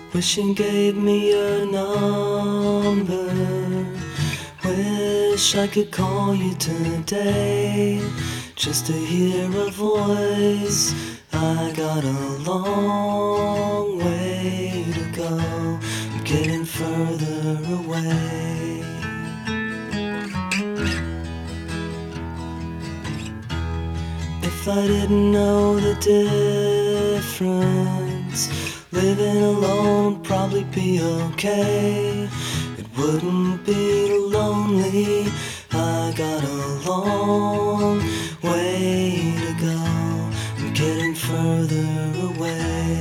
Wish you gave me your number. Wish I could call you today, just to hear a voice. I got a long way to go, I'm getting further away. If I didn't know the difference, living alone would probably be okay. It wouldn't be lonely. I got a long way to go, I'm getting further away.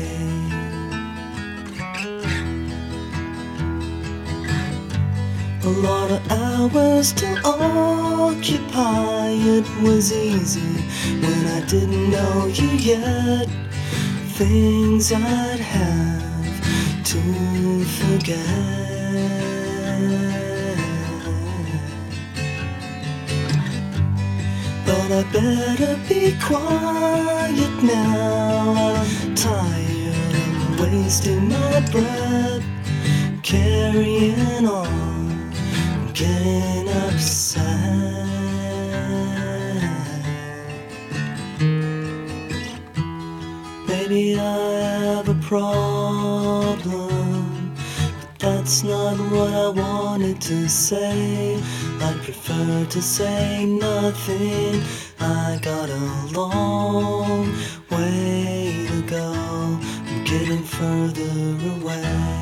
A lot of hours to occupy. It was easy when I didn't know you yet. Things I'd have to forget. But I better be quiet now. I'm tired of wasting my breath, carrying on, getting upset. Maybe I have a problem, but that's not what I wanted to say. I'd prefer to say nothing. I got a long way to go, I'm getting further away.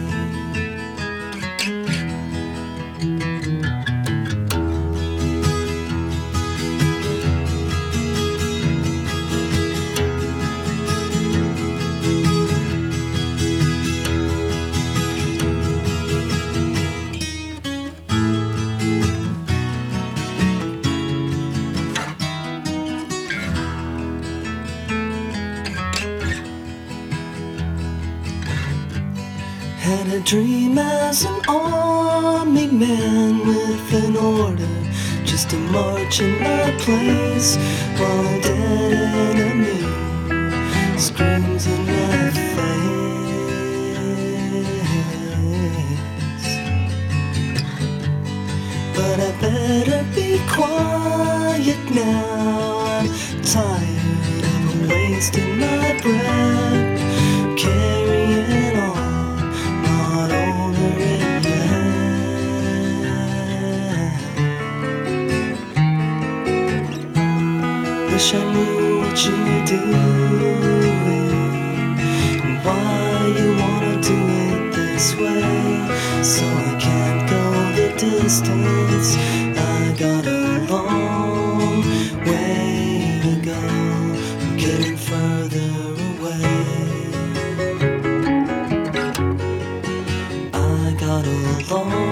Had a dream as an army man with an order just to march in my place, while a dead enemy screams in my face. But I better be quiet now. I'm tired of wasting my breath, carrying on, not over it yet. Wish I knew what you were doing and why you wanna do it this way. So I can't go the distance. I got a long way to go, I'm getting further away. I got a long